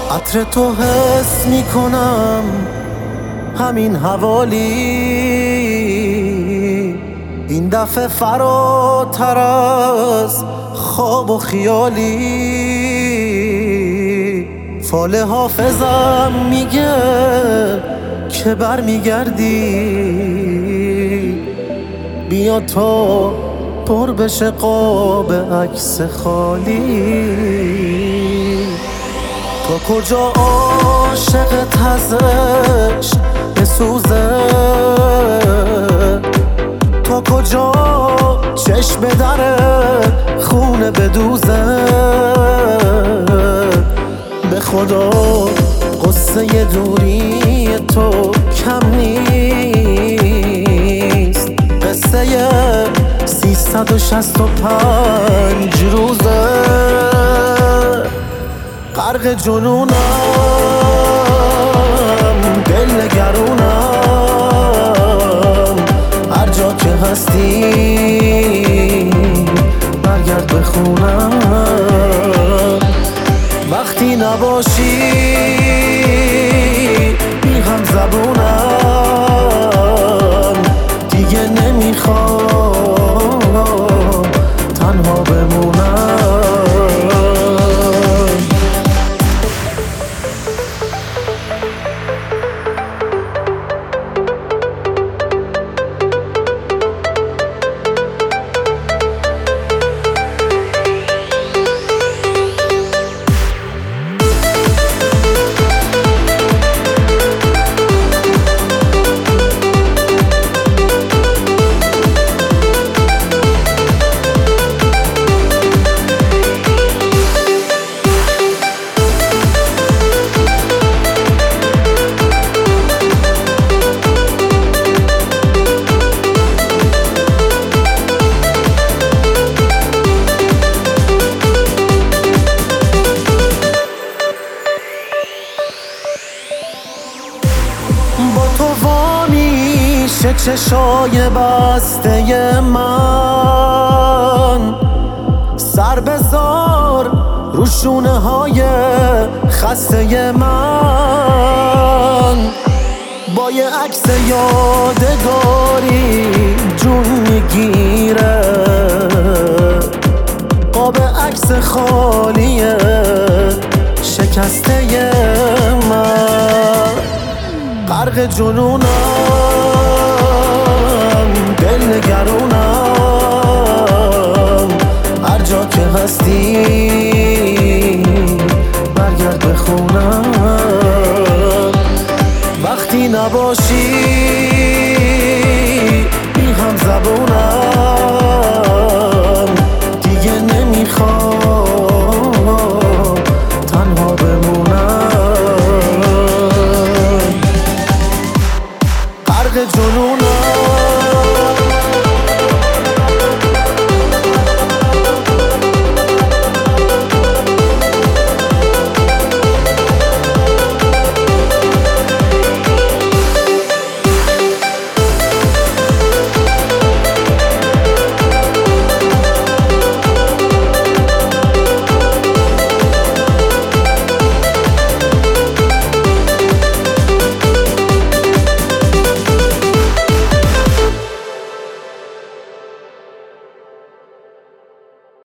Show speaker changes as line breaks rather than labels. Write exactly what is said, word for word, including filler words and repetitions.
عطر تو حس میکنم همین حوالی، این دفعه فراتر از خواب و خیالی. فال حافظم میگه که بر میگردی، بیا تا پر بشه قاب عکس خالی. تا کجا عاشقت ازش بسوزه، تا کجا چشم دره خونه بدوزه. به خدا قصه دوری تو کم نیست، قصه سیصد و شصت و پنج روزه. غرق جنونم، دل نگرونم، هر جا که هستی برگرد به خونم. وقتی نباشی بی هم زبونم، دیگه نمیخوام تنها بمونم. با تو وا میشه چشای بسته من، سر بذار رو شونه های خسته من. با یه عکس یادگاری جون میگیره، قاب عکس خالی شکسته من. غرق جنونم، دل نگرونم، هر جا که هستی